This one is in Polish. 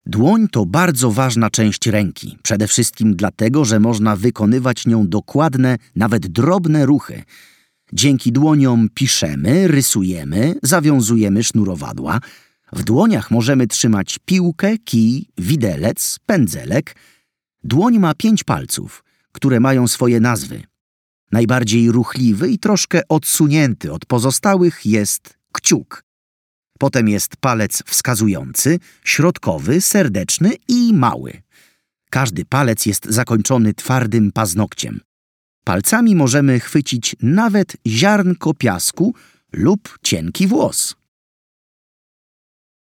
Dłoń to bardzo ważna część ręki, przede wszystkim dlatego, że można wykonywać nią dokładne, nawet drobne ruchy. Dzięki dłoniom piszemy, rysujemy, zawiązujemy sznurowadła. W dłoniach możemy trzymać piłkę, kij, widelec, pędzelek. Dłoń ma 5 palców, które mają swoje nazwy. Najbardziej ruchliwy i troszkę odsunięty od pozostałych jest kciuk. Potem jest palec wskazujący, środkowy, serdeczny i mały. Każdy palec jest zakończony twardym paznokciem. Palcami możemy chwycić nawet ziarnko piasku lub cienki włos.